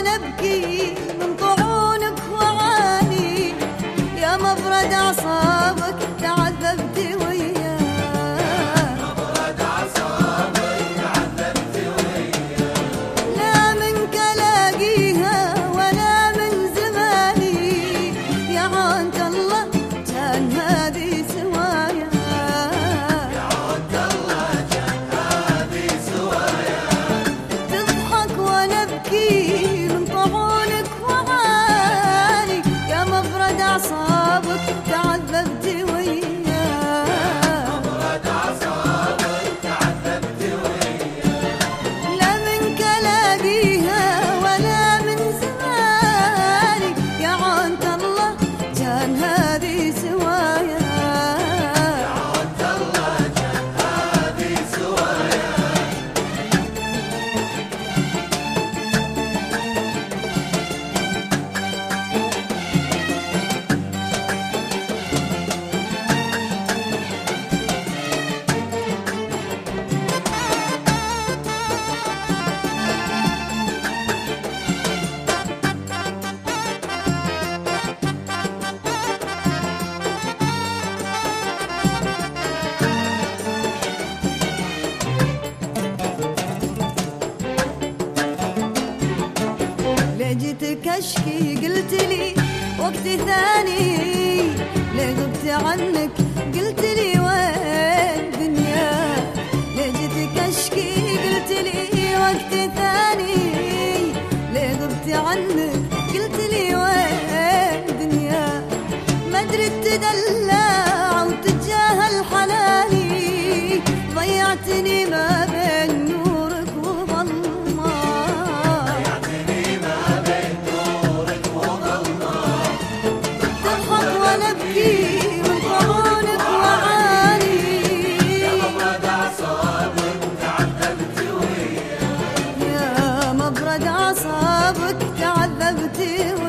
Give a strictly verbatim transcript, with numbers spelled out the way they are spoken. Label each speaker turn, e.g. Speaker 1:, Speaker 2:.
Speaker 1: وانا ابكي من طعونك وعاني، يا مبرد اعصابك تعذبت وياه.
Speaker 2: مبرد اعصابك تعذبت وياه.
Speaker 1: لا منك الاقيها ولا من زماني، يا عانت الله كان هذه سوايا.
Speaker 2: يا عانت الله كان هذه سوايا.
Speaker 1: تضحك وانا ابكي من طعونك وعاني، يا مبرد اعصابك تعذبت وياه.
Speaker 2: مبرد اعصابك تعذبت وياه.
Speaker 1: لا منك الاقيها ولا من زماني، يا عانت الله كان هذه سوايا.
Speaker 2: يا عانت الله كان هذه سوايا.
Speaker 1: لجيتك اشكي قلت لي وقت ثاني، ليه غبت عنك قلت لي وين دنيا. لجيتك اشكي قلت لي وقت ثاني، ليه غبت عنك قلت لي وين دنيا. ما ادري تدلع وتتجاهل حناني، ضيعتني ما بين نورك وظلمه. تضحك وانا ابكي من طعونك وعاني،
Speaker 2: يا مبرد اعصابك تعذبت وياه.
Speaker 1: يا مبرد اعصابك تعذبت